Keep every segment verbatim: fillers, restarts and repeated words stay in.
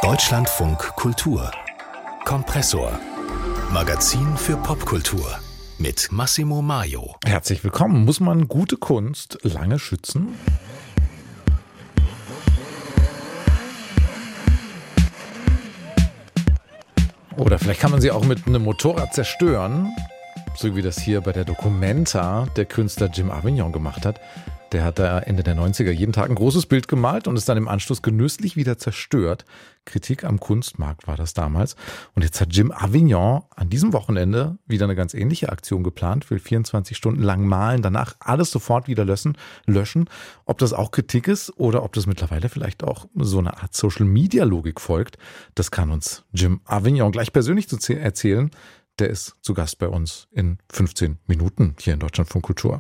Deutschlandfunk Kultur Kompressor Magazin für Popkultur mit Massimo Maio. Herzlich willkommen. Muss man gute Kunst lange schützen? Oder vielleicht kann man sie auch mit einem Motorrad zerstören, so wie das hier bei der Documenta der Künstler Jim Avignon gemacht hat. Der hat da Ende der neunziger jeden Tag ein großes Bild gemalt und es dann im Anschluss genüsslich wieder zerstört. Kritik am Kunstmarkt war das damals. Und jetzt hat Jim Avignon an diesem Wochenende wieder eine ganz ähnliche Aktion geplant, will vierundzwanzig Stunden lang malen, danach alles sofort wieder löschen. löschen. Ob das auch Kritik ist oder ob das mittlerweile vielleicht auch so eine Art Social-Media-Logik folgt, das kann uns Jim Avignon gleich persönlich zu erzählen. Der ist zu Gast bei uns in fünfzehn Minuten hier in Deutschlandfunk Kultur.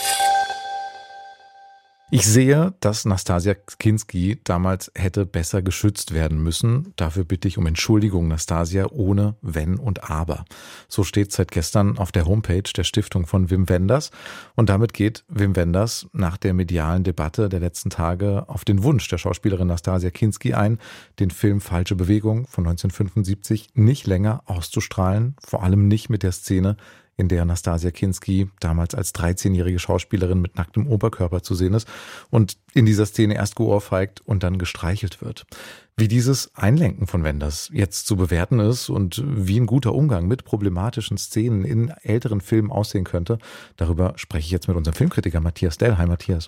Ich sehe, dass Nastassja Kinski damals hätte besser geschützt werden müssen. Dafür bitte ich um Entschuldigung, Nastassja, ohne Wenn und Aber. So steht seit gestern auf der Homepage der Stiftung von Wim Wenders. Und damit geht Wim Wenders nach der medialen Debatte der letzten Tage auf den Wunsch der Schauspielerin Nastassja Kinski ein, den Film Falsche Bewegung von neunzehnhundertfünfundsiebzig nicht länger auszustrahlen. Vor allem nicht mit der Szene, in der Nastassja Kinski damals als dreizehnjährige Schauspielerin mit nacktem Oberkörper zu sehen ist und in dieser Szene erst geohrfeigt und dann gestreichelt wird. Wie dieses Einlenken von Wenders jetzt zu bewerten ist und wie ein guter Umgang mit problematischen Szenen in älteren Filmen aussehen könnte, darüber spreche ich jetzt mit unserem Filmkritiker Matthias Dell. Hi Matthias.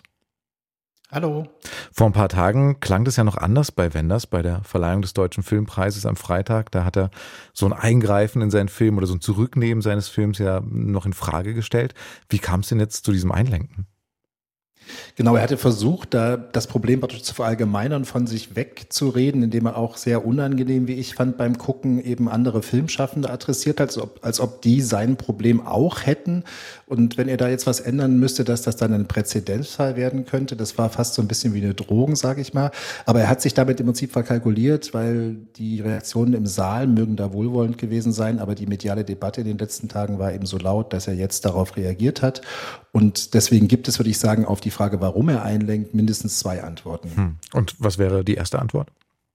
Hallo. Vor ein paar Tagen klang das ja noch anders bei Wenders, bei der Verleihung des Deutschen Filmpreises am Freitag. Da hat er so ein Eingreifen in seinen Film oder so ein Zurücknehmen seines Films ja noch in Frage gestellt. Wie kam es denn jetzt zu diesem Einlenken? Genau, er hatte versucht, da das Problem praktisch zu verallgemeinern, von sich wegzureden, indem er auch sehr unangenehm, wie ich fand, beim Gucken eben andere Filmschaffende adressiert hat, als ob, als ob die sein Problem auch hätten. Und wenn er da jetzt was ändern müsste, dass das dann ein Präzedenzfall werden könnte, das war fast so ein bisschen wie eine Drohung, sage ich mal. Aber er hat sich damit im Prinzip verkalkuliert, weil die Reaktionen im Saal mögen da wohlwollend gewesen sein, aber die mediale Debatte in den letzten Tagen war eben so laut, dass er jetzt darauf reagiert hat. Und deswegen gibt es, würde ich sagen, auf die Frage, warum er einlenkt, mindestens zwei Antworten. Hm. Und was wäre die erste Antwort?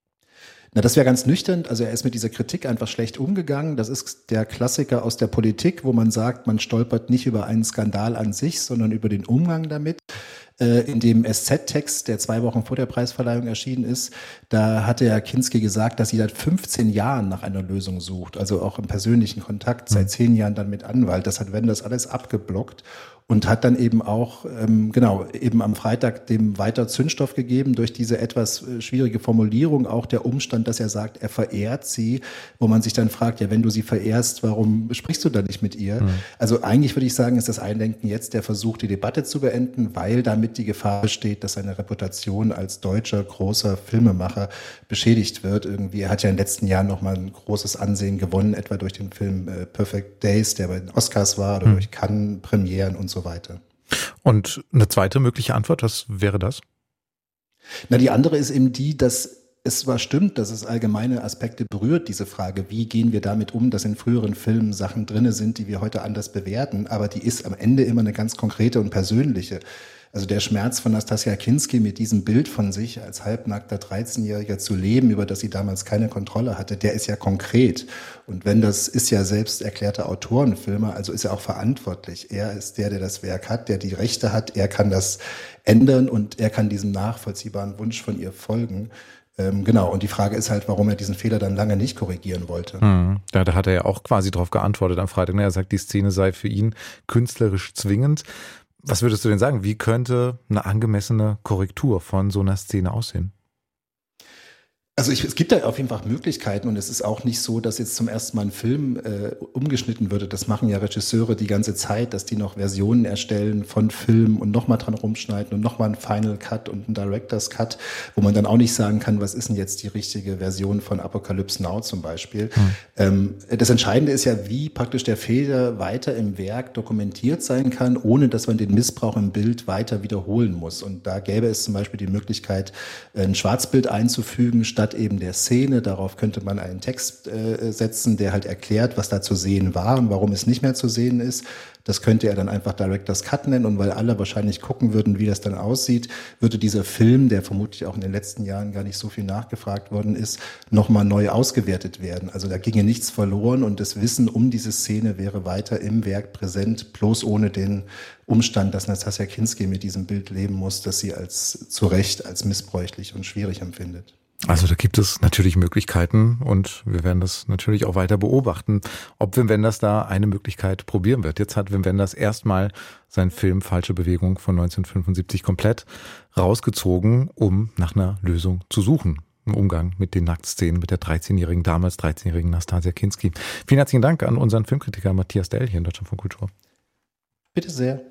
Na, das wäre ganz nüchtern. Also er ist mit dieser Kritik einfach schlecht umgegangen. Das ist der Klassiker aus der Politik, wo man sagt, man stolpert nicht über einen Skandal an sich, sondern über den Umgang damit. In dem S Z-Text, der zwei Wochen vor der Preisverleihung erschienen ist, da hatte Herr Kinski gesagt, dass sie seit fünfzehn Jahren nach einer Lösung sucht, also auch im persönlichen Kontakt, seit zehn Jahren dann mit Anwalt. Das hat Wenders alles abgeblockt und hat dann eben auch, ähm, genau, eben am Freitag dem weiter Zündstoff gegeben durch diese etwas schwierige Formulierung, auch der Umstand, dass er sagt, er verehrt sie, wo man sich dann fragt, ja, wenn du sie verehrst, warum sprichst du da nicht mit ihr? Mhm. Also eigentlich würde ich sagen, ist das Einlenken jetzt der Versuch, die Debatte zu beenden, weil damit die Gefahr besteht, dass seine Reputation als deutscher großer Filmemacher beschädigt wird. Irgendwie, er hat ja in den letzten Jahren nochmal ein großes Ansehen gewonnen, etwa durch den Film äh, Perfect Days, der bei den Oscars war, oder mhm. durch Cannes, Premieren und so weiter. Und eine zweite mögliche Antwort, was wäre das? Na, die andere ist eben die, dass es zwar stimmt, dass es allgemeine Aspekte berührt, diese Frage, wie gehen wir damit um, dass in früheren Filmen Sachen drin sind, die wir heute anders bewerten, aber die ist am Ende immer eine ganz konkrete und persönliche. Also der Schmerz von Nastassja Kinski, mit diesem Bild von sich als halbnackter dreizehnjähriger zu leben, über das sie damals keine Kontrolle hatte, der ist ja konkret. Und wenn das ist ja selbst erklärter Autorenfilmer, also ist er auch verantwortlich. Er ist der, der das Werk hat, der die Rechte hat, er kann das ändern und er kann diesem nachvollziehbaren Wunsch von ihr folgen. Ähm, genau, und die Frage ist halt, warum er diesen Fehler dann lange nicht korrigieren wollte. Hm. Ja, da hat er ja auch quasi drauf geantwortet am Freitag. Er sagt, die Szene sei für ihn künstlerisch zwingend. Was würdest du denn sagen? Wie könnte eine angemessene Korrektur von so einer Szene aussehen? Also ich, es gibt da auf jeden Fall Möglichkeiten und es ist auch nicht so, dass jetzt zum ersten Mal ein Film äh, umgeschnitten würde. Das machen ja Regisseure die ganze Zeit, dass die noch Versionen erstellen von Filmen und nochmal dran rumschneiden und nochmal einen Final Cut und einen Director's Cut, wo man dann auch nicht sagen kann, was ist denn jetzt die richtige Version von Apocalypse Now zum Beispiel. Hm. Ähm, das Entscheidende ist ja, wie praktisch der Fehler weiter im Werk dokumentiert sein kann, ohne dass man den Missbrauch im Bild weiter wiederholen muss. Und da gäbe es zum Beispiel die Möglichkeit, ein Schwarzbild einzufügen, statt statt eben der Szene, darauf könnte man einen Text äh, setzen, der halt erklärt, was da zu sehen war und warum es nicht mehr zu sehen ist. Das könnte er dann einfach Director's Cut nennen und weil alle wahrscheinlich gucken würden, wie das dann aussieht, würde dieser Film, der vermutlich auch in den letzten Jahren gar nicht so viel nachgefragt worden ist, nochmal neu ausgewertet werden. Also da ginge nichts verloren und das Wissen um diese Szene wäre weiter im Werk präsent, bloß ohne den Umstand, dass Nastassja Kinski mit diesem Bild leben muss, das sie als zu Recht als missbräuchlich und schwierig empfindet. Also da gibt es natürlich Möglichkeiten und wir werden das natürlich auch weiter beobachten, ob Wim Wenders da eine Möglichkeit probieren wird. Jetzt hat Wim Wenders erstmal seinen Film Falsche Bewegung von neunzehnhundertfünfundsiebzig komplett rausgezogen, um nach einer Lösung zu suchen. Im Umgang mit den Nacktszenen mit der dreizehnjährigen, damals dreizehnjährigen Nastassja Kinski. Vielen herzlichen Dank an unseren Filmkritiker Matthias Dell hier in Deutschlandfunk Kultur. Bitte sehr.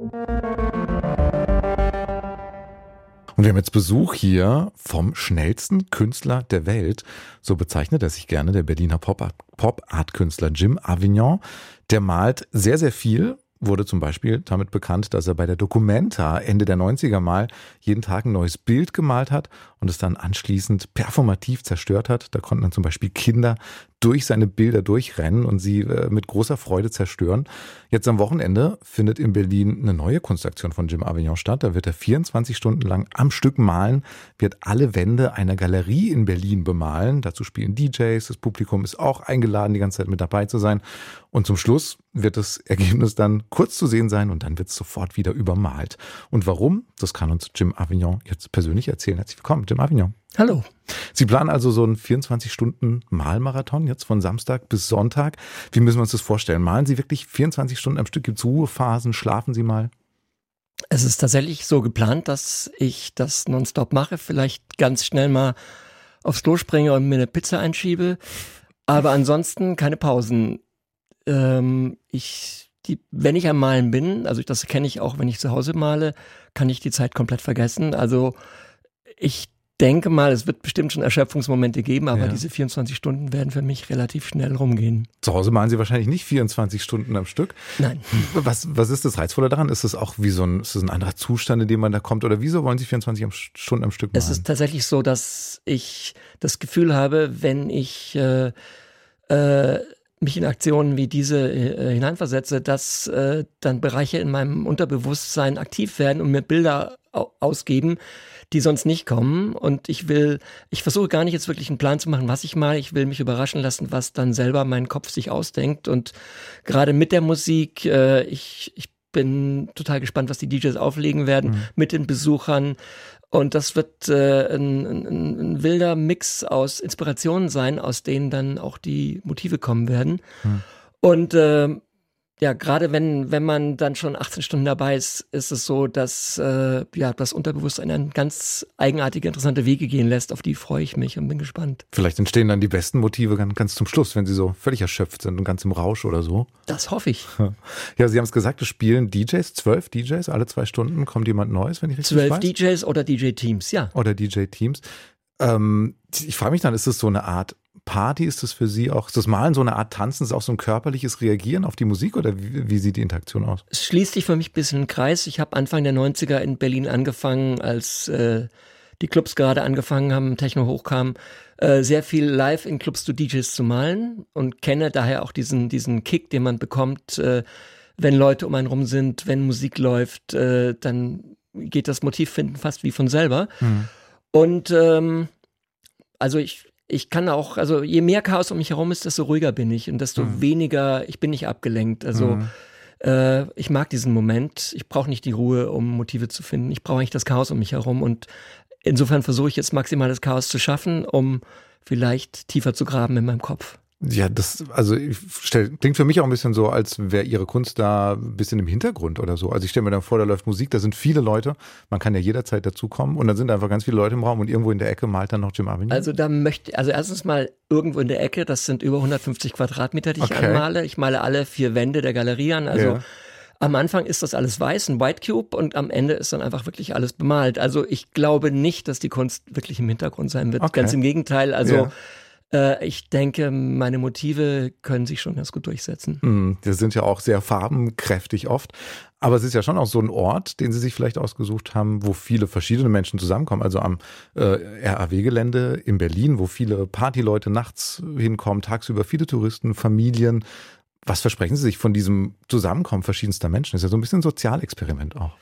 Und wir haben jetzt Besuch hier vom schnellsten Künstler der Welt. So bezeichnet er sich gerne, der Berliner Pop-Art-Künstler Jim Avignon. Der malt sehr, sehr viel. Wurde zum Beispiel damit bekannt, dass er bei der Documenta Ende der neunziger mal jeden Tag ein neues Bild gemalt hat und es dann anschließend performativ zerstört hat. Da konnten dann zum Beispiel Kinder durch seine Bilder durchrennen und sie äh, mit großer Freude zerstören. Jetzt am Wochenende findet in Berlin eine neue Kunstaktion von Jim Avignon statt. Da wird er vierundzwanzig Stunden lang am Stück malen, wird alle Wände einer Galerie in Berlin bemalen. Dazu spielen D Js, das Publikum ist auch eingeladen, die ganze Zeit mit dabei zu sein. Und zum Schluss wird das Ergebnis dann kurz zu sehen sein und dann wird es sofort wieder übermalt. Und warum? Das kann uns Jim Avignon jetzt persönlich erzählen. Herzlich willkommen, Jim Avignon. Hallo. Sie planen also so einen vierundzwanzig Stunden Malmarathon jetzt von Samstag bis Sonntag. Wie müssen wir uns das vorstellen? Malen Sie wirklich vierundzwanzig Stunden am Stück? Gibt es Ruhephasen? Schlafen Sie mal? Es ist tatsächlich so geplant, dass ich das nonstop mache. Vielleicht ganz schnell mal aufs Klo springe und mir eine Pizza einschiebe. Aber ansonsten keine Pausen. Ähm, ich, die, wenn ich am Malen bin, also das kenne ich auch, wenn ich zu Hause male, kann ich die Zeit komplett vergessen. Also ich denke mal, es wird bestimmt schon Erschöpfungsmomente geben, aber ja. Diese vierundzwanzig Stunden werden für mich relativ schnell rumgehen. Zu Hause malen Sie wahrscheinlich nicht vierundzwanzig Stunden am Stück? Nein. Was, was ist das Reizvolle daran? Ist das auch wie so ein, ist das ein anderer Zustand, in dem man da kommt? Oder wieso wollen Sie vierundzwanzig Stunden am Stück malen? Es ist tatsächlich so, dass ich das Gefühl habe, wenn ich äh, äh, mich in Aktionen wie diese äh, hineinversetze, dass äh, dann Bereiche in meinem Unterbewusstsein aktiv werden und mir Bilder au- ausgeben, die sonst nicht kommen. Und ich will, ich versuche gar nicht jetzt wirklich einen Plan zu machen, was ich mal. Ich will mich überraschen lassen, was dann selber mein Kopf sich ausdenkt. Und gerade mit der Musik, äh, ich, ich bin total gespannt, was die D Js auflegen werden, mhm. mit den Besuchern. Und das wird äh, ein, ein, ein wilder Mix aus Inspirationen sein, aus denen dann auch die Motive kommen werden. Mhm. Und äh, ja, gerade wenn wenn man dann schon achtzehn Stunden dabei ist, ist es so, dass äh, ja das Unterbewusstsein dann ganz eigenartige, interessante Wege gehen lässt. Auf die freue ich mich und bin gespannt. Vielleicht entstehen dann die besten Motive ganz, ganz zum Schluss, wenn sie so völlig erschöpft sind und ganz im Rausch oder so. Das hoffe ich. Ja, Sie haben es gesagt, es spielen D Js, zwölf D Js, alle zwei Stunden kommt jemand Neues, wenn ich richtig Zwölf weiß. D Js oder D J-Teams, ja. Oder D J-Teams. Ähm, ich frage mich dann, ist das so eine Art Party? Ist das für Sie auch, ist das Malen so eine Art Tanzen? Ist auch so ein körperliches Reagieren auf die Musik oder wie, wie sieht die Interaktion aus? Es schließt sich für mich ein bisschen einen Kreis. Ich habe Anfang der neunziger in Berlin angefangen, als äh, die Clubs gerade angefangen haben, Techno hochkam, äh, sehr viel live in Clubs zu D Js zu malen und kenne daher auch diesen, diesen Kick, den man bekommt, äh, wenn Leute um einen rum sind, wenn Musik läuft, äh, dann geht das Motivfinden fast wie von selber. Mhm. Und ähm, also ich Ich kann auch, also je mehr Chaos um mich herum ist, desto ruhiger bin ich und desto mhm. weniger, ich bin nicht abgelenkt. Also mhm. äh, ich mag diesen Moment. Ich brauche nicht die Ruhe, um Motive zu finden. Ich brauche eigentlich das Chaos um mich herum und insofern versuche ich jetzt maximales Chaos zu schaffen, um vielleicht tiefer zu graben in meinem Kopf. Ja, das, also ich stell, klingt für mich auch ein bisschen so, als wäre Ihre Kunst da ein bisschen im Hintergrund oder so. Also ich stelle mir dann vor, da läuft Musik, da sind viele Leute, man kann ja jederzeit dazukommen und dann sind einfach ganz viele Leute im Raum und irgendwo in der Ecke malt dann noch Jim Avignon. Also da möchte, also erstens mal irgendwo in der Ecke, das sind über hundertfünfzig Quadratmeter, die ich okay. anmale. Ich male alle vier Wände der Galerie an, also ja. Am Anfang ist das alles weiß, ein White Cube und am Ende ist dann einfach wirklich alles bemalt. Also ich glaube nicht, dass die Kunst wirklich im Hintergrund sein wird. Okay. Ganz im Gegenteil, also ja. äh, ich denke, meine Motive können sich schon ganz gut durchsetzen. Mm, die sind ja auch sehr farbenkräftig oft. Aber es ist ja schon auch so ein Ort, den Sie sich vielleicht ausgesucht haben, wo viele verschiedene Menschen zusammenkommen. Also am äh, R A W-Gelände in Berlin, wo viele Partyleute nachts hinkommen, tagsüber viele Touristen, Familien. Was versprechen Sie sich von diesem Zusammenkommen verschiedenster Menschen? Das ist ja so ein bisschen ein Sozialexperiment auch.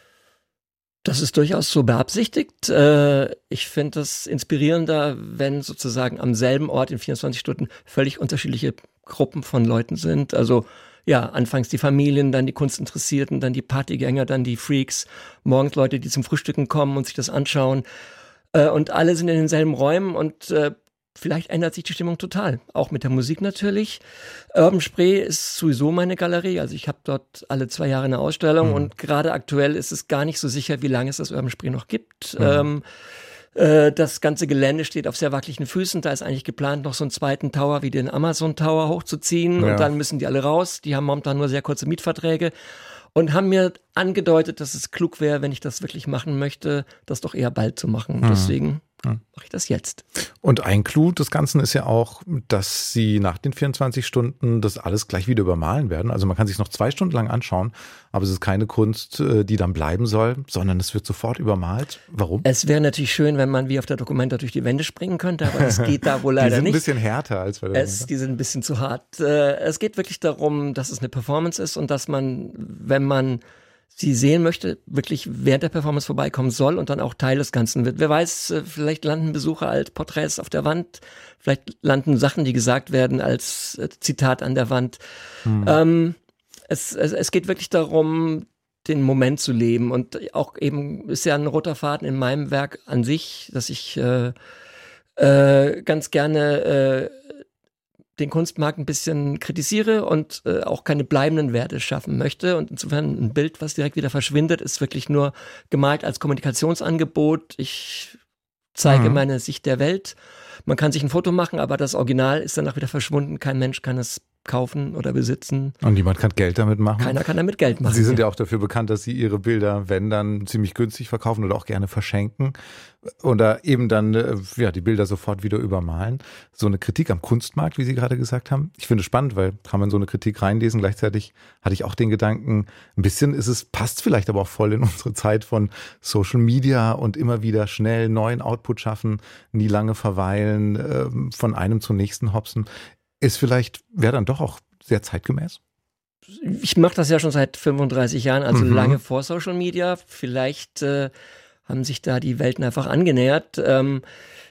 Das ist durchaus so beabsichtigt. Ich finde das inspirierender, wenn sozusagen am selben Ort in vierundzwanzig Stunden völlig unterschiedliche Gruppen von Leuten sind. Also ja, anfangs die Familien, dann die Kunstinteressierten, dann die Partygänger, dann die Freaks, morgens Leute, die zum Frühstücken kommen und sich das anschauen. Und alle sind in denselben Räumen und vielleicht ändert sich die Stimmung total, auch mit der Musik natürlich. Urban Spree ist sowieso meine Galerie, also ich habe dort alle zwei Jahre eine Ausstellung mhm. und gerade aktuell ist es gar nicht so sicher, wie lange es das Urban Spree noch gibt. Mhm. Ähm, äh, das ganze Gelände steht auf sehr wackeligen Füßen, da ist eigentlich geplant, noch so einen zweiten Tower wie den Amazon Tower hochzuziehen ja. und dann müssen die alle raus, die haben momentan nur sehr kurze Mietverträge. Und haben mir angedeutet, dass es klug wäre, wenn ich das wirklich machen möchte, das doch eher bald zu machen. Mhm. Deswegen mhm. mache ich das jetzt. Und ein Clou des Ganzen ist ja auch, dass Sie nach den vierundzwanzig Stunden das alles gleich wieder übermalen werden. Also man kann sich noch zwei Stunden lang anschauen, aber es ist keine Kunst, die dann bleiben soll, sondern es wird sofort übermalt. Warum? Es wäre natürlich schön, wenn man wie auf der Documenta durch die Wände springen könnte, aber es geht da wohl leider nicht. Die sind ein bisschen härter als bei der es, Die sind ein bisschen zu hart. Es geht wirklich darum, dass es eine Performance ist und dass man, wenn man sie sehen möchte, wirklich während der Performance vorbeikommen soll und dann auch Teil des Ganzen wird. Wer weiß, vielleicht landen Besucher als Porträts auf der Wand, vielleicht landen Sachen, die gesagt werden, als Zitat an der Wand. Hm. Ähm, es, es, es geht wirklich darum, den Moment zu leben und auch eben ist ja ein roter Faden in meinem Werk an sich, dass ich äh, äh, ganz gerne äh, den Kunstmarkt ein bisschen kritisiere und äh, auch keine bleibenden Werte schaffen möchte. Und insofern ein Bild, was direkt wieder verschwindet, ist wirklich nur gemalt als Kommunikationsangebot. Ich zeige mhm. meine Sicht der Welt. Man kann sich ein Foto machen, aber das Original ist danach wieder verschwunden. Kein Mensch kann es kaufen oder besitzen. Und niemand kann Geld damit machen? Keiner kann damit Geld machen. Sie sind ja auch dafür bekannt, dass Sie Ihre Bilder, wenn dann, ziemlich günstig verkaufen oder auch gerne verschenken oder eben dann ja die Bilder sofort wieder übermalen. So eine Kritik am Kunstmarkt, wie Sie gerade gesagt haben. Ich finde es spannend, weil kann man so eine Kritik reinlesen. Gleichzeitig hatte ich auch den Gedanken, ein bisschen ist es, passt vielleicht aber auch voll in unsere Zeit von Social Media und immer wieder schnell neuen Output schaffen, nie lange verweilen, von einem zum nächsten hopsen. Ist vielleicht, wäre dann doch auch sehr zeitgemäß? Ich mache das ja schon seit fünfunddreißig Jahren, also mhm. lange vor Social Media. Vielleicht äh, haben sich da die Welten einfach angenähert. Ähm,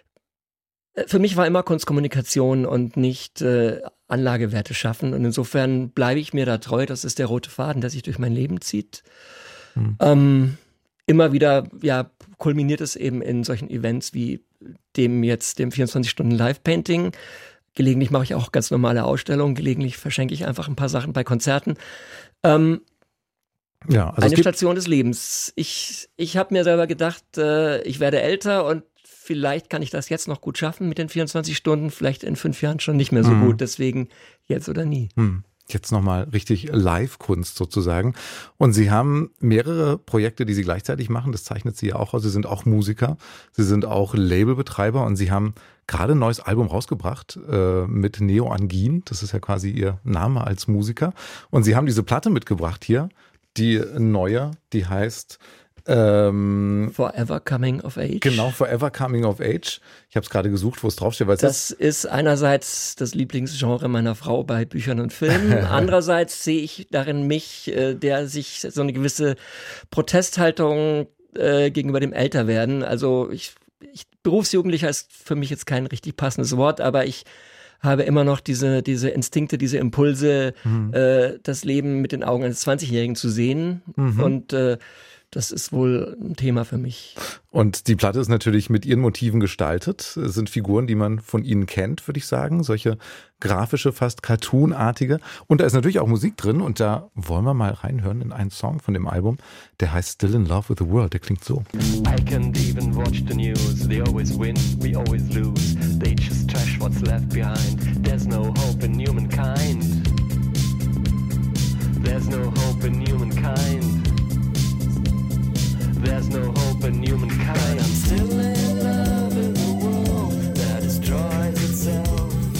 für mich war immer Kunstkommunikation und nicht äh, Anlagewerte schaffen. Und insofern bleibe ich mir da treu. Das ist der rote Faden, der sich durch mein Leben zieht. Mhm. Ähm, immer wieder ja, kulminiert es eben in solchen Events wie dem jetzt, dem vierundzwanzig Stunden Live-Painting. Gelegentlich mache ich auch ganz normale Ausstellungen, gelegentlich verschenke ich einfach ein paar Sachen bei Konzerten. Ähm, ja, also eine Station des Lebens. Ich, ich habe mir selber gedacht, äh, ich werde älter und vielleicht kann ich das jetzt noch gut schaffen mit den vierundzwanzig Stunden, vielleicht in fünf Jahren schon nicht mehr so mhm. gut. Deswegen jetzt oder nie. Mhm. Jetzt nochmal richtig Live-Kunst sozusagen. Und Sie haben mehrere Projekte, die Sie gleichzeitig machen. Das zeichnet Sie ja auch aus. Sie sind auch Musiker. Sie sind auch Labelbetreiber und Sie haben gerade ein neues Album rausgebracht äh, mit Neo Angin. Das ist ja quasi Ihr Name als Musiker. Und Sie haben diese Platte mitgebracht hier, die neue, die heißt Ähm, Forever Coming of Age. Genau, Forever Coming of Age. Ich habe es gerade gesucht, wo es draufsteht. Weil das ist einerseits das Lieblingsgenre meiner Frau bei Büchern und Filmen. Andererseits sehe ich darin mich, äh, der sich so eine gewisse Protesthaltung äh, gegenüber dem Älterwerden. Also ich, ich Berufsjugendlicher ist für mich jetzt kein richtig passendes Wort, aber ich habe immer noch diese, diese Instinkte, diese Impulse, mhm. äh, das Leben mit den Augen eines zwanzigjährigen zu sehen. Mhm. Und äh, das ist wohl ein Thema für mich. Und die Platte ist natürlich mit Ihren Motiven gestaltet. Es sind Figuren, die man von Ihnen kennt, würde ich sagen. Solche grafische, fast cartoonartige. Und da ist natürlich auch Musik drin. Und da wollen wir mal reinhören in einen Song von dem Album. Der heißt Still in Love with the World. Der klingt so. I can't even watch the news. They always win, we always lose. They just trash what's left behind. There's no hope in humankind. There's no hope in humankind. There's no hope in humankind. I'm still in love with a world that destroys itself.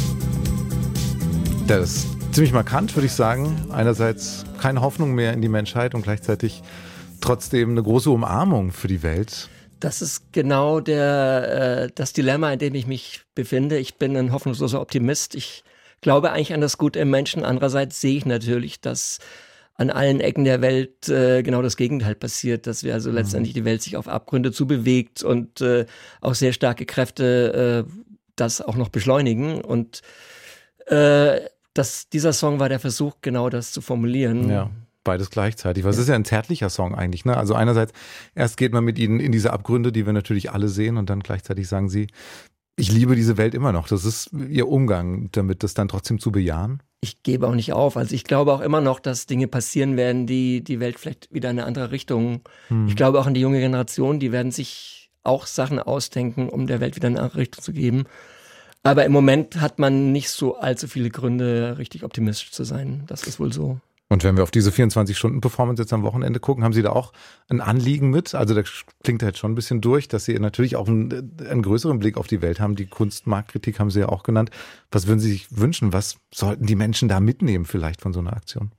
Das ist ziemlich markant, würde ich sagen. Einerseits keine Hoffnung mehr in die Menschheit und gleichzeitig trotzdem eine große Umarmung für die Welt. Das ist genau der, äh, das Dilemma, in dem ich mich befinde. Ich bin ein hoffnungsloser Optimist. Ich glaube eigentlich an das Gute im Menschen. Andererseits sehe ich natürlich, dass an allen Ecken der Welt äh, genau das Gegenteil passiert, dass wir also mhm. letztendlich die Welt sich auf Abgründe zubewegt und äh, auch sehr starke Kräfte äh, das auch noch beschleunigen. Und äh, das, dieser Song war der Versuch, genau das zu formulieren. Ja. Beides gleichzeitig. Was ja. ist ja ein zärtlicher Song eigentlich, ne? Also einerseits, erst geht man mit ihnen in diese Abgründe, die wir natürlich alle sehen, und dann gleichzeitig sagen sie, ich liebe diese Welt immer noch. Das ist ihr Umgang damit, das dann trotzdem zu bejahen. Ich gebe auch nicht auf. Also ich glaube auch immer noch, dass Dinge passieren werden, die die Welt vielleicht wieder in eine andere Richtung. Hm. Ich glaube auch an die junge Generation, die werden sich auch Sachen ausdenken, um der Welt wieder eine andere Richtung zu geben. Aber im Moment hat man nicht so allzu viele Gründe, richtig optimistisch zu sein. Das ist wohl so. Und wenn wir auf diese vierundzwanzig-Stunden-Performance jetzt am Wochenende gucken, haben Sie da auch ein Anliegen mit? Also da klingt halt schon ein bisschen durch, dass Sie natürlich auch einen, einen größeren Blick auf die Welt haben. Die Kunstmarktkritik haben Sie ja auch genannt. Was würden Sie sich wünschen? Was sollten die Menschen da mitnehmen vielleicht von so einer Aktion?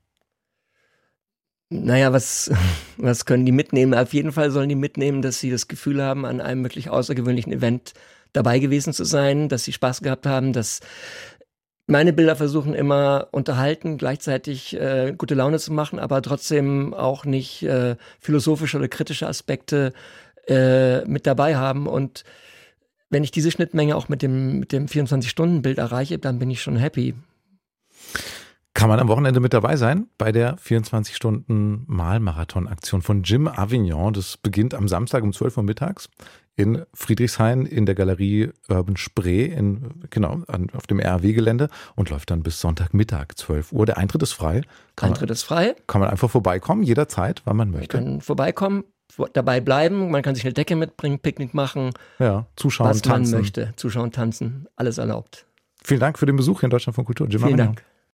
Naja, was, was können die mitnehmen? Auf jeden Fall sollen die mitnehmen, dass sie das Gefühl haben, an einem wirklich außergewöhnlichen Event dabei gewesen zu sein, dass sie Spaß gehabt haben, dass meine Bilder versuchen immer unterhalten, gleichzeitig äh, gute Laune zu machen, aber trotzdem auch nicht äh, philosophische oder kritische Aspekte äh, mit dabei haben. Und wenn ich diese Schnittmenge auch mit dem, mit dem vierundzwanzig-Stunden-Bild erreiche, dann bin ich schon happy. Kann man am Wochenende mit dabei sein bei der vierundzwanzig-Stunden-Malmarathon-Aktion von Jim Avignon. Das beginnt am Samstag um zwölf Uhr mittags in Friedrichshain in der Galerie Urban Spree, in, genau, an, auf dem R A W-Gelände und läuft dann bis Sonntagmittag, zwölf Uhr. Der Eintritt ist frei. Kann Eintritt man, ist frei. Kann man einfach vorbeikommen, jederzeit, wann man möchte. Man kann vorbeikommen, dabei bleiben, man kann sich eine Decke mitbringen, Picknick machen. Ja, zuschauen, was tanzen. Was man möchte, zuschauen, tanzen, alles erlaubt. Vielen Dank für den Besuch hier in Deutschlandfunk Kultur. Jim Vielen Avignon.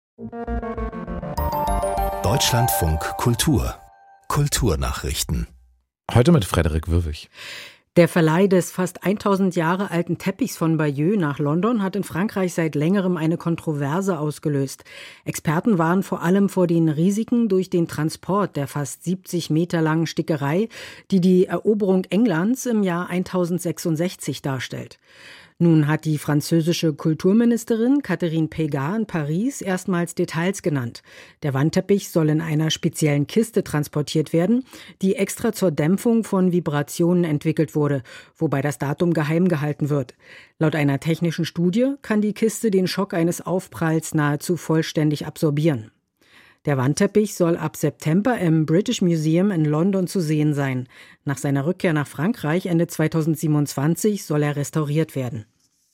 Dank. Deutschlandfunk Kultur. Kulturnachrichten. Heute mit Frederik Wirwig. Der Verleih des fast tausend Jahre alten Teppichs von Bayeux nach London hat in Frankreich seit längerem eine Kontroverse ausgelöst. Experten warnen vor allem vor den Risiken durch den Transport der fast siebzig Meter langen Stickerei, die die Eroberung Englands im Jahr tausendsechsundsechzig darstellt. Nun hat die französische Kulturministerin Catherine Pégard in Paris erstmals Details genannt. Der Wandteppich soll in einer speziellen Kiste transportiert werden, die extra zur Dämpfung von Vibrationen entwickelt wurde, wobei das Datum geheim gehalten wird. Laut einer technischen Studie kann die Kiste den Schock eines Aufpralls nahezu vollständig absorbieren. Der Wandteppich soll ab September im British Museum in London zu sehen sein. Nach seiner Rückkehr nach Frankreich Ende zweitausendsiebenundzwanzig soll er restauriert werden.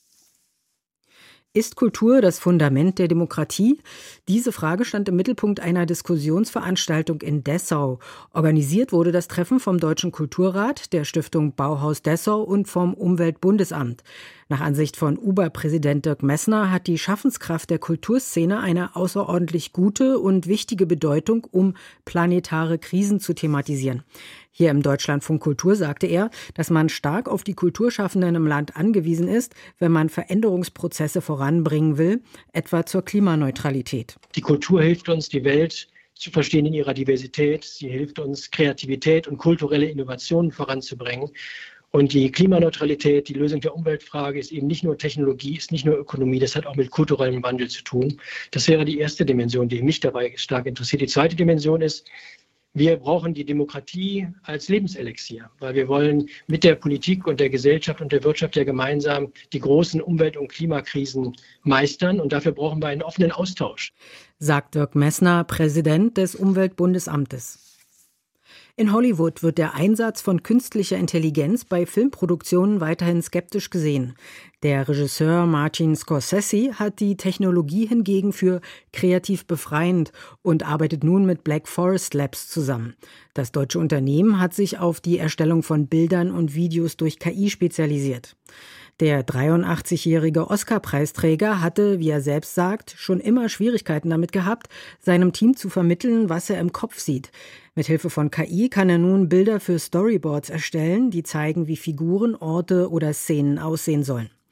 Ist Kultur das Fundament der Demokratie? Diese Frage stand im Mittelpunkt einer Diskussionsveranstaltung in Dessau. Organisiert wurde das Treffen vom Deutschen Kulturrat, der Stiftung Bauhaus Dessau und vom Umweltbundesamt. Nach Ansicht von U B A-Präsident Dirk Messner hat die Schaffenskraft der Kulturszene eine außerordentlich gute und wichtige Bedeutung, um planetare Krisen zu thematisieren. Hier im Deutschlandfunk Kultur sagte er, dass man stark auf die Kulturschaffenden im Land angewiesen ist, wenn man Veränderungsprozesse voranbringen will, etwa zur Klimaneutralität. Die Kultur hilft uns, die Welt zu verstehen in ihrer Diversität. Sie hilft uns, Kreativität und kulturelle Innovationen voranzubringen. Und die Klimaneutralität, die Lösung der Umweltfrage ist eben nicht nur Technologie, ist nicht nur Ökonomie, das hat auch mit kulturellem Wandel zu tun. Das wäre die erste Dimension, die mich dabei stark interessiert. Die zweite Dimension ist, wir brauchen die Demokratie als Lebenselixier, weil wir wollen mit der Politik und der Gesellschaft und der Wirtschaft ja gemeinsam die großen Umwelt- und Klimakrisen meistern. Und dafür brauchen wir einen offenen Austausch. Sagt Dirk Messner, Präsident des Umweltbundesamtes. In Hollywood wird der Einsatz von künstlicher Intelligenz bei Filmproduktionen weiterhin skeptisch gesehen. Der Regisseur Martin Scorsese hat die Technologie hingegen für kreativ befreiend und arbeitet nun mit Black Forest Labs zusammen. Das deutsche Unternehmen hat sich auf die Erstellung von Bildern und Videos durch K I spezialisiert. Der dreiundachtzigjährige Oscar-Preisträger hatte, wie er selbst sagt, schon immer Schwierigkeiten damit gehabt, seinem Team zu vermitteln, was er im Kopf sieht. Mithilfe von K I kann er nun Bilder für Storyboards erstellen, die zeigen, wie Figuren, Orte oder Szenen aussehen sollen.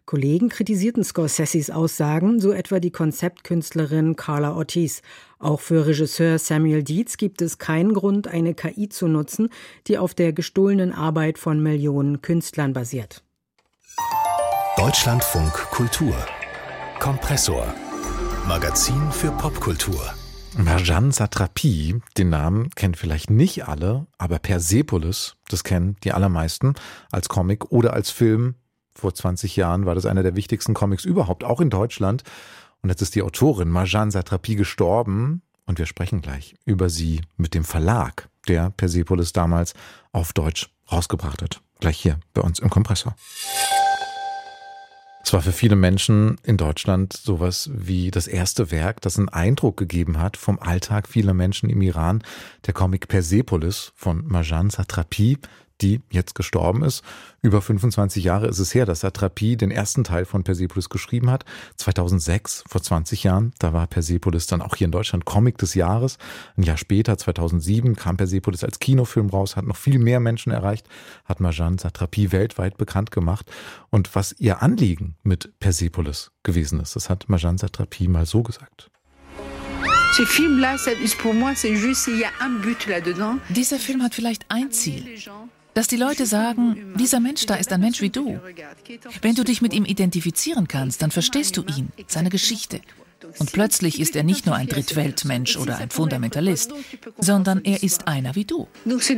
Kollegen kritisierten Scorseses Aussagen, so etwa die Konzeptkünstlerin Carla Ortiz. Auch für Regisseur Samuel Dietz gibt es keinen Grund, eine K I zu nutzen, die auf der gestohlenen Arbeit von Millionen Künstlern basiert. Deutschlandfunk Kultur. Kompressor. Magazin für Popkultur. Marjane Satrapi, den Namen kennen vielleicht nicht alle, aber Persepolis, das kennen die allermeisten als Comic oder als Film. Vor zwanzig Jahren war das einer der wichtigsten Comics überhaupt, auch in Deutschland. Und jetzt ist die Autorin Marjane Satrapi gestorben und wir sprechen gleich über sie mit dem Verlag, der Persepolis damals auf Deutsch rausgebracht hat. Gleich hier bei uns im Kompressor. Es war für viele Menschen in Deutschland sowas wie das erste Werk, das einen Eindruck gegeben hat vom Alltag vieler Menschen im Iran. Der Comic Persepolis von Marjane Satrapi, die jetzt gestorben ist. Über fünfundzwanzig Jahre ist es her, dass Satrapi den ersten Teil von Persepolis geschrieben hat. zweitausendsechs, vor zwanzig Jahren, da war Persepolis dann auch hier in Deutschland Comic des Jahres. Ein Jahr später, zweitausendsieben, kam Persepolis als Kinofilm raus, hat noch viel mehr Menschen erreicht, hat Marjane Satrapi weltweit bekannt gemacht. Und was ihr Anliegen mit Persepolis gewesen ist, das hat Marjane Satrapi mal so gesagt. Dieser Film hat vielleicht ein Ziel, dass die Leute sagen, dieser Mensch da ist ein Mensch wie du. Wenn du dich mit ihm identifizieren kannst, dann verstehst du ihn, seine Geschichte. Und plötzlich ist er nicht nur ein Drittweltmensch oder ein Fundamentalist, sondern er ist einer wie du.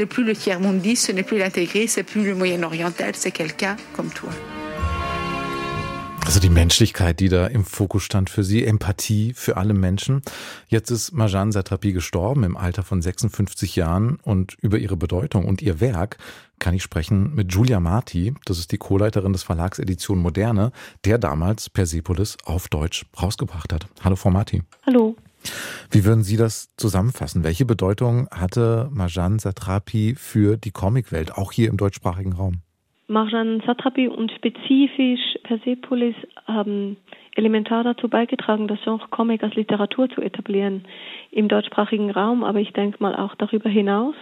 Also die Menschlichkeit, die da im Fokus stand für sie, Empathie für alle Menschen. Jetzt ist Marjane Satrapi gestorben im Alter von sechsundfünfzig Jahren und über ihre Bedeutung und ihr Werk kann ich sprechen mit Julia Marti. Das ist die Co-Leiterin des Verlags Edition Moderne, der damals Persepolis auf Deutsch rausgebracht hat. Hallo Frau Marti. Hallo. Wie würden Sie das zusammenfassen? Welche Bedeutung hatte Marjane Satrapi für die Comicwelt, auch hier im deutschsprachigen Raum? Marjane Satrapi und spezifisch Persepolis haben elementar dazu beigetragen, das Genre Comic als Literatur zu etablieren im deutschsprachigen Raum, aber ich denke mal auch darüber hinaus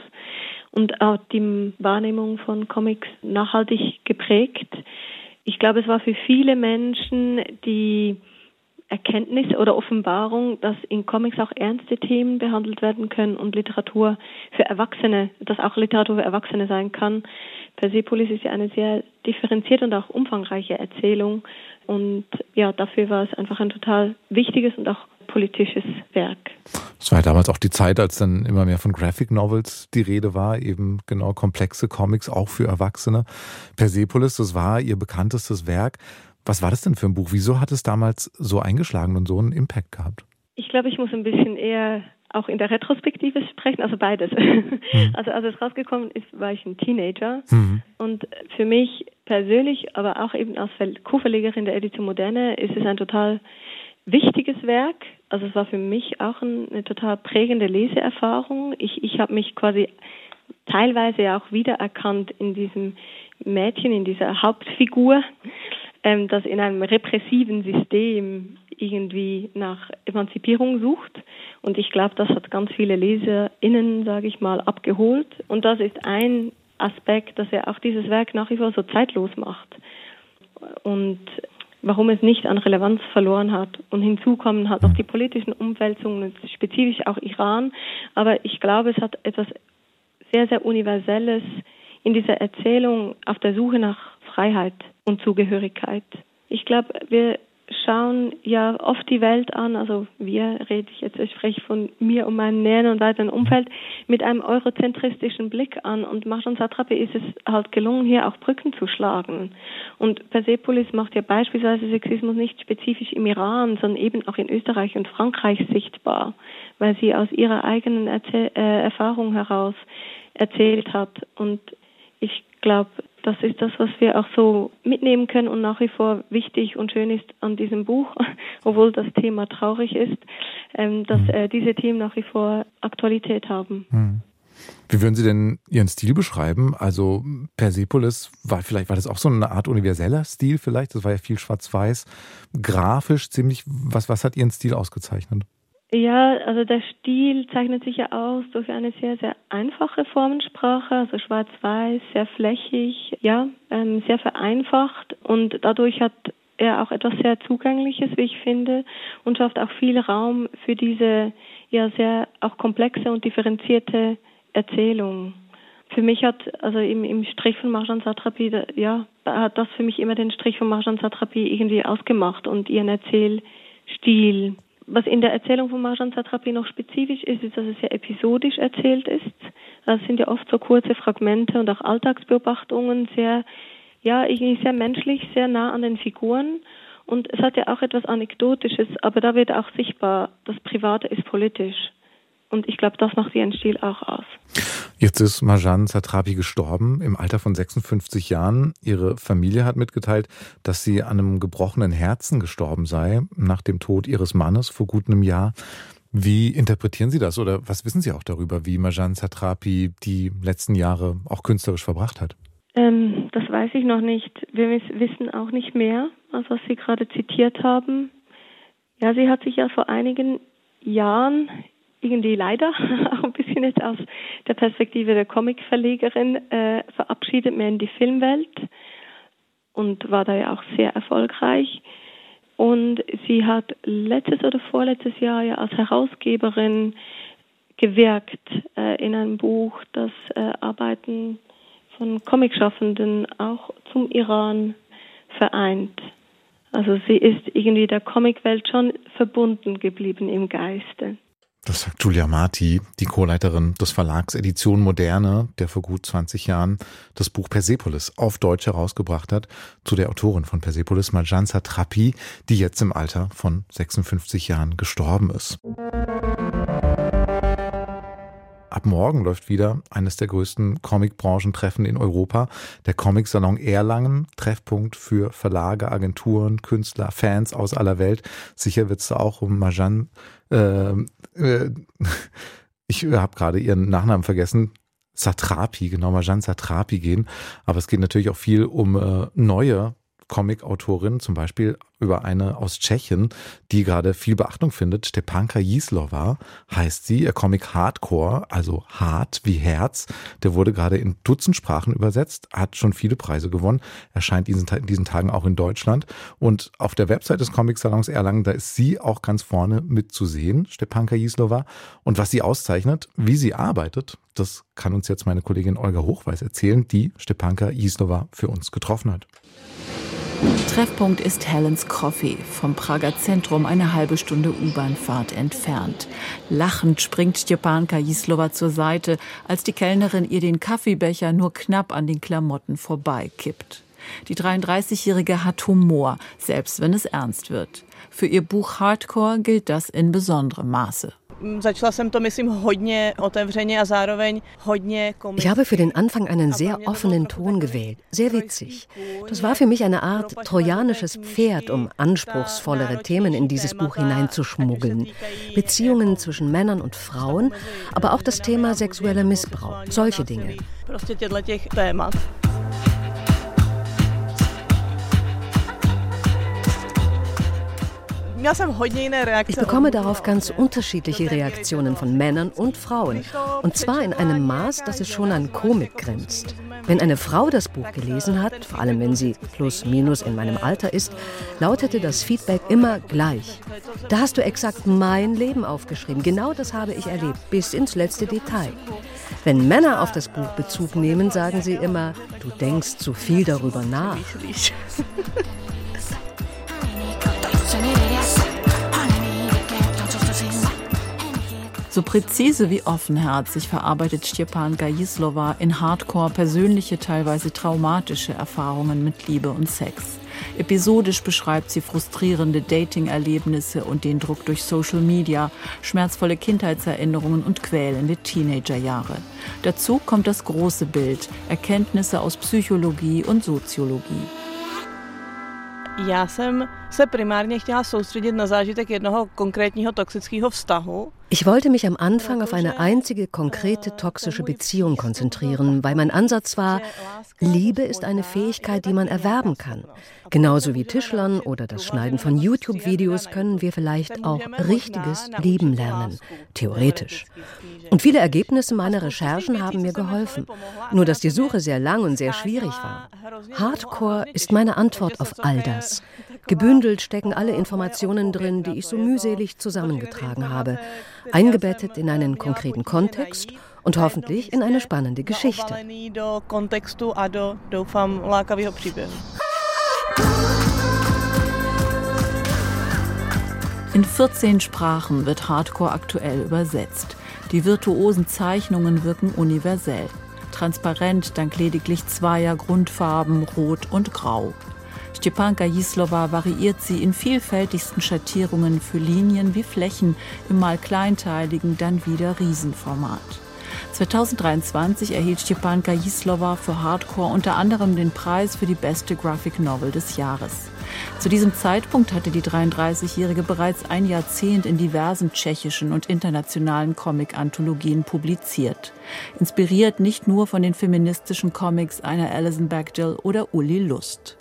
und auch die Wahrnehmung von Comics nachhaltig geprägt. Ich glaube, es war für viele Menschen die Erkenntnis oder Offenbarung, dass in Comics auch ernste Themen behandelt werden können und Literatur für Erwachsene, dass auch Literatur für Erwachsene sein kann. Persepolis ist ja eine sehr differenzierte und auch umfangreiche Erzählung und ja, dafür war es einfach ein total wichtiges und auch politisches Werk. Es war ja damals auch die Zeit, als dann immer mehr von Graphic Novels die Rede war, eben genau komplexe Comics, auch für Erwachsene. Persepolis, das war ihr bekanntestes Werk. Was war das denn für ein Buch? Wieso hat es damals so eingeschlagen und so einen Impact gehabt? Ich glaube, ich muss ein bisschen eher auch in der Retrospektive sprechen, also beides. Mhm. Also als es rausgekommen ist, war ich ein Teenager mhm. und für mich persönlich, aber auch eben als Co-Verlegerin der Edition Moderne ist es ein total wichtiges Werk. Also es war für mich auch ein, eine total prägende Leseerfahrung. Ich, ich habe mich quasi teilweise auch wiedererkannt in diesem Mädchen, in dieser Hauptfigur, ähm, das in einem repressiven System irgendwie nach Emanzipierung sucht. Und ich glaube, das hat ganz viele LeserInnen, sage ich mal, abgeholt. Und das ist ein Aspekt, dass er auch dieses Werk nach wie vor so zeitlos macht. Und warum es nicht an Relevanz verloren hat. Und hinzu kommen halt noch die politischen Umwälzungen, spezifisch auch Iran. Aber ich glaube, es hat etwas sehr, sehr Universelles in dieser Erzählung auf der Suche nach Freiheit und Zugehörigkeit. Ich glaube, wir schauen ja oft die Welt an, also wir, rede ich jetzt, ich spreche von mir und meinem näheren und weiteren Umfeld, mit einem eurozentristischen Blick an. Und Marjane Satrapi ist es halt gelungen, hier auch Brücken zu schlagen. Und Persepolis macht ja beispielsweise Sexismus nicht spezifisch im Iran, sondern eben auch in Österreich und Frankreich sichtbar, weil sie aus ihrer eigenen Erzähl- äh, Erfahrung heraus erzählt hat. Und ich glaube, das ist das, was wir auch so mitnehmen können und nach wie vor wichtig und schön ist an diesem Buch, obwohl das Thema traurig ist, ähm, dass äh, diese Themen nach wie vor Aktualität haben. Hm. Wie würden Sie denn Ihren Stil beschreiben? Also Persepolis, war vielleicht war das auch so eine Art universeller Stil vielleicht? Das war ja viel schwarz-weiß, grafisch ziemlich. Was, was hat Ihren Stil ausgezeichnet? Ja, also der Stil zeichnet sich ja aus durch eine sehr, sehr einfache Formensprache, also schwarz-weiß, sehr flächig, ja, ähm, sehr vereinfacht und dadurch hat er auch etwas sehr Zugängliches, wie ich finde, und schafft auch viel Raum für diese ja sehr auch komplexe und differenzierte Erzählung. Für mich hat, also im, im Strich von Marjane Satrapi, ja, hat das für mich immer den Strich von Marjane Satrapi irgendwie ausgemacht und ihren Erzählstil. Was in der Erzählung von Marjane Satrapi noch spezifisch ist, ist, dass es sehr episodisch erzählt ist. Das sind ja oft so kurze Fragmente und auch Alltagsbeobachtungen, sehr, ja, irgendwie sehr menschlich, sehr nah an den Figuren. Und es hat ja auch etwas Anekdotisches, aber da wird auch sichtbar, das Private ist politisch. Und ich glaube, das macht ihren Stil auch aus. Jetzt ist Marjane Satrapi gestorben im Alter von sechsundfünfzig Jahren. Ihre Familie hat mitgeteilt, dass sie an einem gebrochenen Herzen gestorben sei, nach dem Tod ihres Mannes vor gut einem Jahr. Wie interpretieren Sie das oder was wissen Sie auch darüber, wie Marjane Satrapi die letzten Jahre auch künstlerisch verbracht hat? Ähm, das weiß ich noch nicht. Wir wissen auch nicht mehr, als was Sie gerade zitiert haben. Ja, sie hat sich ja vor einigen Jahren irgendwie leider auch ein bisschen jetzt aus der Perspektive der Comicverlegerin äh, verabschiedet, mehr in die Filmwelt und war da ja auch sehr erfolgreich. Und sie hat letztes oder vorletztes Jahr ja als Herausgeberin gewirkt äh, in einem Buch, das äh, Arbeiten von Comicschaffenden auch zum Iran vereint. Also sie ist irgendwie der Comicwelt schon verbunden geblieben im Geiste. Das sagt Julia Marti, die Co-Leiterin des Verlags Edition Moderne, der vor gut zwanzig Jahren das Buch Persepolis auf Deutsch herausgebracht hat, zu der Autorin von Persepolis, Marjane Satrapi, die jetzt im Alter von sechsundfünfzig Jahren gestorben ist. Ab morgen läuft wieder eines der größten Comic-Branchentreffen in Europa, der Comic-Salon Erlangen, Treffpunkt für Verlage, Agenturen, Künstler, Fans aus aller Welt. Sicher wird es da auch um Marjane, äh, äh, ich habe gerade ihren Nachnamen vergessen, Satrapi, genau, Marjane Satrapi gehen, aber es geht natürlich auch viel um äh, neue Comic-Autorin, zum Beispiel über eine aus Tschechien, die gerade viel Beachtung findet. Štěpánka Jízlová heißt sie. Ihr Comic Hardcore, also hart wie Herz, der wurde gerade in Dutzend Sprachen übersetzt, hat schon viele Preise gewonnen, erscheint in diesen, in diesen Tagen auch in Deutschland. Und auf der Website des Comic-Salons Erlangen, da ist sie auch ganz vorne mitzusehen, Štěpánka Jízlová. Und was sie auszeichnet, wie sie arbeitet, das kann uns jetzt meine Kollegin Olga Hochweiß erzählen, die Štěpánka Jízlová für uns getroffen hat. Treffpunkt ist Helen's Coffee, vom Prager Zentrum eine halbe Stunde U-Bahn-Fahrt entfernt. Lachend springt Štěpánka Jízlová zur Seite, als die Kellnerin ihr den Kaffeebecher nur knapp an den Klamotten vorbeikippt. Die dreiunddreißigjährige hat Humor, selbst wenn es ernst wird. Für ihr Buch Hardcore gilt das in besonderem Maße. Ich habe für den Anfang einen sehr offenen Ton gewählt, sehr witzig. Das war für mich eine Art trojanisches Pferd, um anspruchsvollere Themen in dieses Buch hineinzuschmuggeln. Beziehungen zwischen Männern und Frauen, aber auch das Thema sexueller Missbrauch, solche Dinge. Ich bekomme darauf ganz unterschiedliche Reaktionen von Männern und Frauen. Und zwar in einem Maß, dass es schon an Komik grenzt. Wenn eine Frau das Buch gelesen hat, vor allem wenn sie plus minus in meinem Alter ist, lautete das Feedback immer gleich. Da hast du exakt mein Leben aufgeschrieben. Genau das habe ich erlebt, bis ins letzte Detail. Wenn Männer auf das Buch Bezug nehmen, sagen sie immer, du denkst zu viel darüber nach. So präzise wie offenherzig verarbeitet Štěpánka Jízlová in Hardcore persönliche, teilweise traumatische Erfahrungen mit Liebe und Sex. Episodisch beschreibt sie frustrierende Dating-Erlebnisse und den Druck durch Social Media, schmerzvolle Kindheitserinnerungen und quälende Teenagerjahre. Dazu kommt das große Bild, Erkenntnisse aus Psychologie und Soziologie. Já jsem se primárně chtěla soustředit na zážitek jednoho konkrétního toxického vztahu. Ich wollte mich am Anfang auf eine einzige konkrete toxische Beziehung konzentrieren, weil mein Ansatz war, Liebe ist eine Fähigkeit, die man erwerben kann. Genauso wie Tischlern oder das Schneiden von YouTube-Videos können wir vielleicht auch richtiges Lieben lernen, theoretisch. Und viele Ergebnisse meiner Recherchen haben mir geholfen. Nur dass die Suche sehr lang und sehr schwierig war. Hardcore ist meine Antwort auf all das. Gebündelt stecken alle Informationen drin, die ich so mühselig zusammengetragen habe, eingebettet in einen konkreten Kontext und hoffentlich in eine spannende Geschichte. In vierzehn Sprachen wird Hardcore aktuell übersetzt. Die virtuosen Zeichnungen wirken universell. Transparent dank lediglich zweier Grundfarben, Rot und Grau. Stepanka Jízlova variiert sie in vielfältigsten Schattierungen für Linien wie Flächen im mal kleinteiligen, dann wieder Riesenformat. zweitausenddreiundzwanzig erhielt Stepanka Jízlova für Hardcore unter anderem den Preis für die beste Graphic Novel des Jahres. Zu diesem Zeitpunkt hatte die dreiunddreißigjährige bereits ein Jahrzehnt in diversen tschechischen und internationalen Comic-Anthologien publiziert. Inspiriert nicht nur von den feministischen Comics einer Alison Bechdel oder Uli Lust.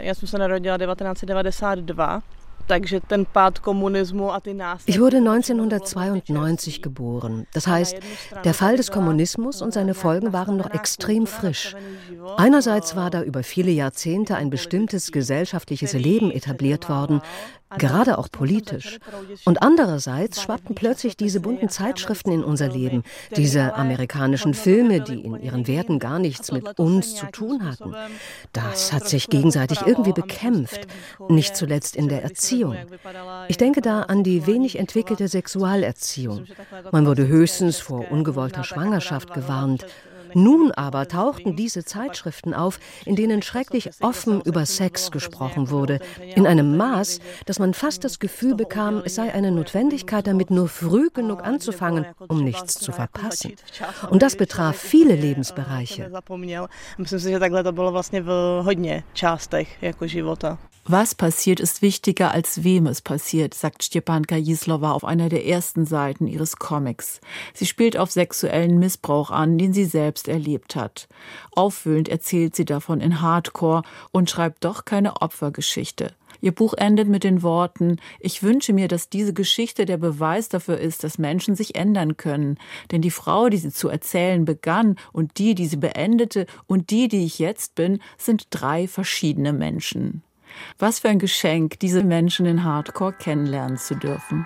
Ich wurde neunzehnhundertzweiundneunzig geboren. Das heißt, der Fall des Kommunismus und seine Folgen waren noch extrem frisch. Einerseits war da über viele Jahrzehnte ein bestimmtes gesellschaftliches Leben etabliert worden, gerade auch politisch. Und andererseits schwappten plötzlich diese bunten Zeitschriften in unser Leben, diese amerikanischen Filme, die in ihren Werten gar nichts mit uns zu tun hatten. Das hat sich gegenseitig irgendwie bekämpft, nicht zuletzt in der Erziehung. Ich denke da an die wenig entwickelte Sexualerziehung. Man wurde höchstens vor ungewollter Schwangerschaft gewarnt. Nun aber tauchten diese Zeitschriften auf, in denen schrecklich offen über Sex gesprochen wurde, in einem Maß, dass man fast das Gefühl bekam, es sei eine Notwendigkeit, damit nur früh genug anzufangen, um nichts zu verpassen. Und das betraf viele Lebensbereiche. Was passiert, ist wichtiger, als wem es passiert, sagt Stepanka Jízlova auf einer der ersten Seiten ihres Comics. Sie spielt auf sexuellen Missbrauch an, den sie selbst erlebt hat. Aufwühlend erzählt sie davon in Hardcore und schreibt doch keine Opfergeschichte. Ihr Buch endet mit den Worten: Ich wünsche mir, dass diese Geschichte der Beweis dafür ist, dass Menschen sich ändern können. Denn die Frau, die sie zu erzählen begann, und die, die sie beendete, und die, die ich jetzt bin, sind drei verschiedene Menschen. Was für ein Geschenk, diese Menschen in Hardcore kennenlernen zu dürfen.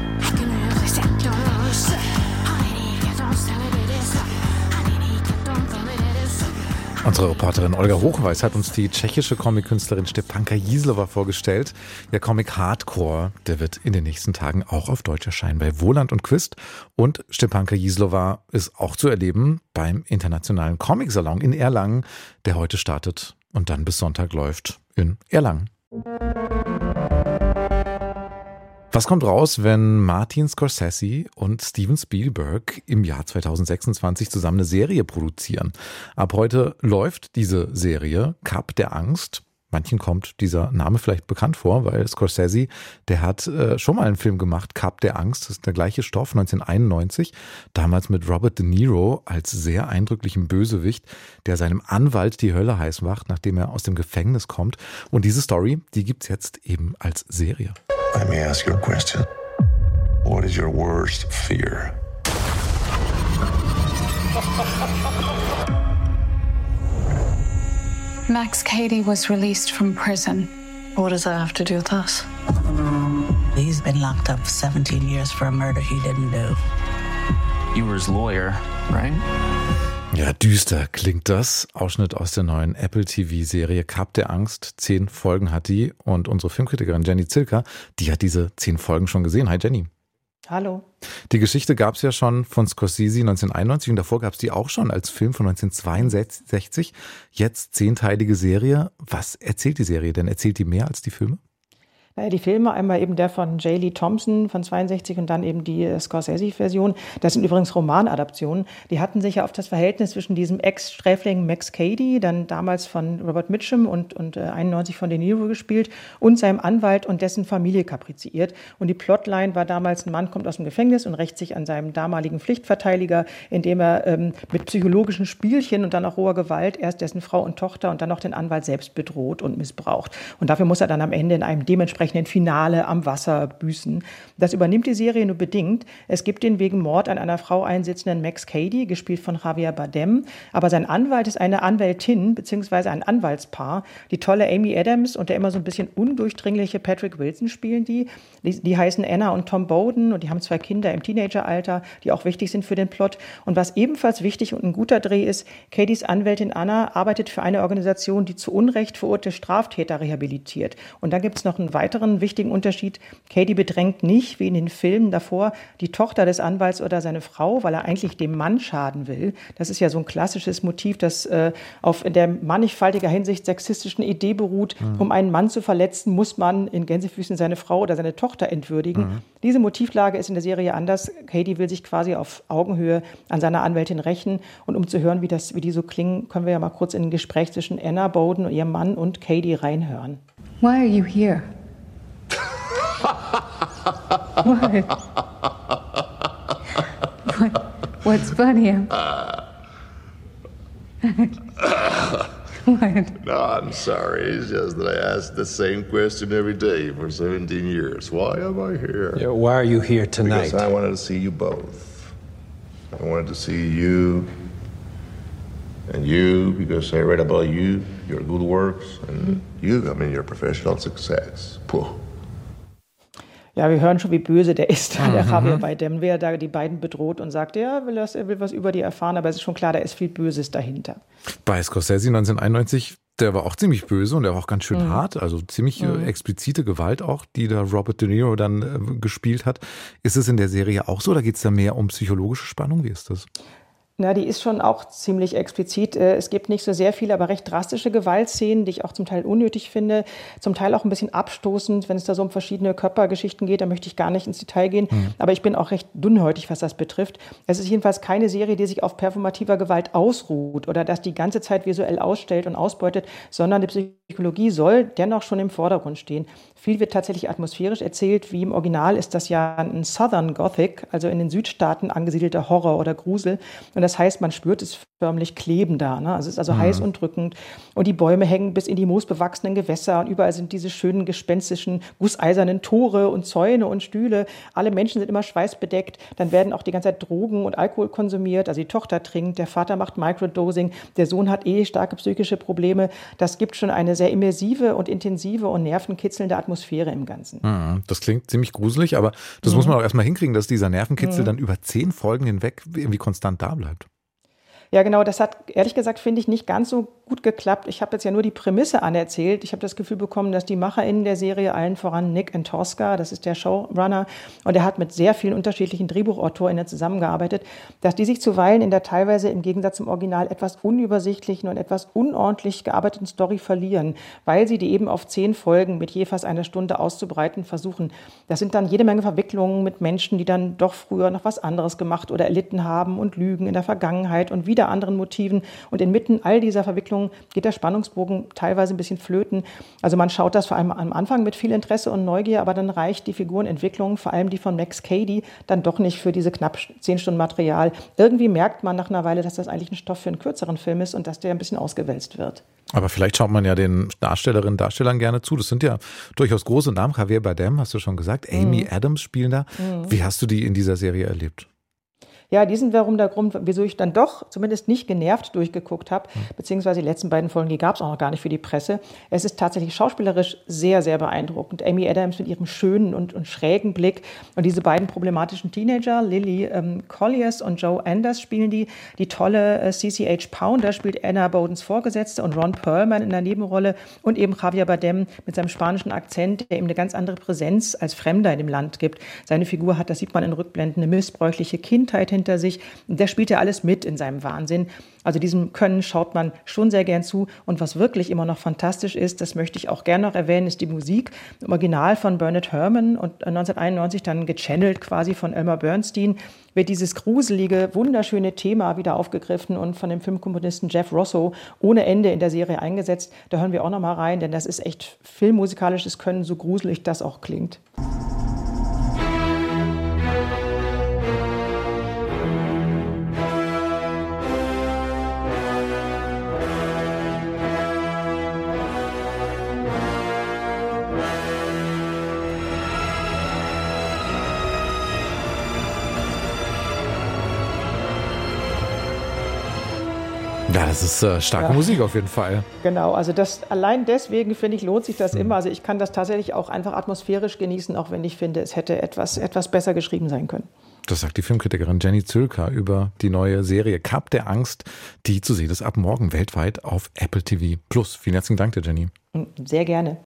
Unsere Reporterin Olga Hochweiß hat uns die tschechische Comic-Künstlerin Stepanka Jízlova vorgestellt. Der Comic Hardcore, der wird in den nächsten Tagen auch auf Deutsch erscheinen bei Wohland und Quist. Und Stepanka Jízlova ist auch zu erleben beim Internationalen Comic-Salon in Erlangen, der heute startet und dann bis Sonntag läuft in Erlangen. Was kommt raus, wenn Martin Scorsese und Steven Spielberg im Jahr zweitausendsechsundzwanzig zusammen eine Serie produzieren? Ab heute läuft diese Serie Cup der Angst. Manchen kommt dieser Name vielleicht bekannt vor, weil Scorsese, der hat äh, schon mal einen Film gemacht, Cup der Angst, das ist der gleiche Stoff, neunzehnhunderteinundneunzig, damals mit Robert De Niro als sehr eindrücklichem Bösewicht, der seinem Anwalt die Hölle heiß macht, nachdem er aus dem Gefängnis kommt. Und diese Story, die gibt's jetzt eben als Serie. Let me ask you a question. What is your worst fear? Max Cady was released from prison. What does that have to do with us? He's been locked up seventeen years for a murder he didn't do. You were his lawyer, right? Ja, düster klingt das. Ausschnitt aus der neuen Apple T V-Serie Cup der Angst. Zehn Folgen hat die. Und unsere Filmkritikerin Jenny Zilker, die hat diese zehn Folgen schon gesehen. Hi Jenny. Hallo. Die Geschichte gab es ja schon von Scorsese neunzehnhunderteinundneunzig und davor gab es die auch schon als Film von neunzehnhundertzweiundsechzig. Jetzt zehnteilige Serie. Was erzählt die Serie denn? Erzählt die mehr als die Filme? Naja, die Filme, einmal eben der von J. Lee Thompson von zweiundsechzig und dann eben die Scorsese-Version. Das sind übrigens Romanadaptionen. Die hatten sich ja auf das Verhältnis zwischen diesem Ex-Sträfling Max Cady, dann damals von Robert Mitchum und, und äh, einundneunzig von De Niro gespielt, und seinem Anwalt und dessen Familie kapriziert. Und die Plotline war damals, ein Mann kommt aus dem Gefängnis und rächt sich an seinem damaligen Pflichtverteidiger, indem er ähm, mit psychologischen Spielchen und dann auch roher Gewalt erst dessen Frau und Tochter und dann auch den Anwalt selbst bedroht und missbraucht. Und dafür muss er dann am Ende in einem dementsprechend entsprechenden Finale am Wasser büßen. Das übernimmt die Serie nur bedingt. Es gibt den wegen Mord an einer Frau einsitzenden Max Cady, gespielt von Javier Bardem, aber sein Anwalt ist eine Anwältin bzw. ein Anwaltspaar. Die tolle Amy Adams und der immer so ein bisschen undurchdringliche Patrick Wilson spielen die. Die, die heißen Anna und Tom Bowden und die haben zwei Kinder im Teenageralter, die auch wichtig sind für den Plot. Und was ebenfalls wichtig und ein guter Dreh ist, Cadys Anwältin Anna arbeitet für eine Organisation, die zu Unrecht verurteilte Straftäter rehabilitiert. Und dann gibt es noch einen weiteren wichtigen Unterschied. Cady bedrängt nicht, wie in den Filmen davor, die Tochter des Anwalts oder seine Frau, weil er eigentlich dem Mann schaden will. Das ist ja so ein klassisches Motiv, das äh, auf in der mannigfaltiger Hinsicht sexistischen Idee beruht. Mhm. Um einen Mann zu verletzen, muss man in Gänsefüßen seine Frau oder seine Tochter entwürdigen. Mhm. Diese Motivlage ist in der Serie anders. Cady will sich quasi auf Augenhöhe an seiner Anwältin rächen. Und um zu hören, wie, das, wie die so klingen, können wir ja mal kurz in ein Gespräch zwischen Anna Bowden und ihrem Mann und Cady reinhören. Why are you here? What? What? What's funny? What? No, I'm sorry. It's just that I ask the same question every day for seventeen years. Why am I here? Yeah, why are you here tonight? Because I wanted to see you both. I wanted to see you and you because I read about you, your good works, and you, I mean, your professional success. Puh. Ja, wir hören schon, wie böse der ist, mhm. der Javier Bardem, wer da die beiden bedroht und sagt, ja, will das, er will was über die erfahren, aber es ist schon klar, da ist viel Böses dahinter. Bei Scorsese neunzehnhunderteinundneunzig, der war auch ziemlich böse und der war auch ganz schön mhm. hart, also ziemlich mhm. äh, explizite Gewalt auch, die da Robert De Niro dann äh, gespielt hat. Ist es in der Serie auch so oder geht es da mehr um psychologische Spannung? Wie ist das? Na, die ist schon auch ziemlich explizit. Es gibt nicht so sehr viele, aber recht drastische Gewaltszenen, die ich auch zum Teil unnötig finde, zum Teil auch ein bisschen abstoßend, wenn es da so um verschiedene Körpergeschichten geht, da möchte ich gar nicht ins Detail gehen, mhm. aber ich bin auch recht dünnhäutig, was das betrifft. Es ist jedenfalls keine Serie, die sich auf performativer Gewalt ausruht oder das die ganze Zeit visuell ausstellt und ausbeutet, sondern die Psychologie soll dennoch schon im Vordergrund stehen. Viel wird tatsächlich atmosphärisch erzählt, wie im Original ist das ja ein Southern Gothic, also in den Südstaaten angesiedelter Horror oder Grusel. Und das heißt, man spürt es förmlich kleben da. Ne? Also es ist also mhm. heiß und drückend. Und die Bäume hängen bis in die moosbewachsenen Gewässer. Und überall sind diese schönen, gespenstischen, gusseisernen Tore und Zäune und Stühle. Alle Menschen sind immer schweißbedeckt. Dann werden auch die ganze Zeit Drogen und Alkohol konsumiert. Also die Tochter trinkt, der Vater macht Microdosing, der Sohn hat eh starke psychische Probleme. Das gibt schon eine sehr immersive und intensive und nervenkitzelnde Atmosphäre im Ganzen. Mhm. Das klingt ziemlich gruselig, aber das mhm. muss man auch erstmal hinkriegen, dass dieser Nervenkitzel mhm. dann über zehn Folgen hinweg irgendwie konstant da bleibt. Ja, genau, das hat ehrlich gesagt, finde ich, nicht ganz so gut geklappt. Ich habe jetzt ja nur die Prämisse anerzählt. Ich habe das Gefühl bekommen, dass die MacherInnen der Serie, allen voran Nick Antosca, das ist der Showrunner, und er hat mit sehr vielen unterschiedlichen DrehbuchautorInnen zusammengearbeitet, dass die sich zuweilen in der teilweise im Gegensatz zum Original etwas unübersichtlichen und etwas unordentlich gearbeiteten Story verlieren, weil sie die eben auf zehn Folgen mit je fast einer Stunde auszubreiten versuchen. Das sind dann jede Menge Verwicklungen mit Menschen, die dann doch früher noch was anderes gemacht oder erlitten haben und Lügen in der Vergangenheit und wieder anderen Motiven. Und inmitten all dieser Verwicklungen geht der Spannungsbogen teilweise ein bisschen flöten. Also man schaut das vor allem am Anfang mit viel Interesse und Neugier, aber dann reicht die Figurenentwicklung, vor allem die von Max Cady, dann doch nicht für diese knapp zehn Stunden Material. Irgendwie merkt man nach einer Weile, dass das eigentlich ein Stoff für einen kürzeren Film ist und dass der ein bisschen ausgewälzt wird. Aber vielleicht schaut man ja den Darstellerinnen und Darstellern gerne zu. Das sind ja durchaus große Namen. Javier Bardem, hast du schon gesagt. Amy mhm. Adams spielen da. Mhm. Wie hast du die in dieser Serie erlebt? Ja, die sind warum der Grund, wieso ich dann doch zumindest nicht genervt durchgeguckt habe, beziehungsweise die letzten beiden Folgen, die gab es auch noch gar nicht für die Presse. Es ist tatsächlich schauspielerisch sehr, sehr beeindruckend. Amy Adams mit ihrem schönen und, und schrägen Blick und diese beiden problematischen Teenager, Lily ähm, Colliers und Joe Anders spielen die. Die tolle äh, C C H Pounder spielt Anna Bowdens Vorgesetzte und Ron Perlman in der Nebenrolle und eben Javier Bardem mit seinem spanischen Akzent, der ihm eine ganz andere Präsenz als Fremder in dem Land gibt. Seine Figur hat, das sieht man in Rückblenden, eine missbräuchliche Kindheit hinter sich. Der spielt ja alles mit in seinem Wahnsinn. Also diesem Können schaut man schon sehr gern zu. Und was wirklich immer noch fantastisch ist, das möchte ich auch gerne noch erwähnen, ist die Musik. Im Original von Bernard Herrmann und neunzehnhunderteinundneunzig dann gechannelt quasi von Elmer Bernstein, wird dieses gruselige, wunderschöne Thema wieder aufgegriffen und von dem Filmkomponisten Jeff Rosso ohne Ende in der Serie eingesetzt. Da hören wir auch noch mal rein, denn das ist echt filmmusikalisches Können, so gruselig das auch klingt. Ja, das ist äh, starke Ja. Musik auf jeden Fall. Genau, also das allein deswegen, finde ich, lohnt sich das mhm. immer. Also ich kann das tatsächlich auch einfach atmosphärisch genießen, auch wenn ich finde, es hätte etwas, etwas besser geschrieben sein können. Das sagt die Filmkritikerin Jenny Zülker über die neue Serie Kap der Angst, die zu sehen ist ab morgen weltweit auf Apple T V Plus. Vielen herzlichen Dank dir, Jenny. Sehr gerne.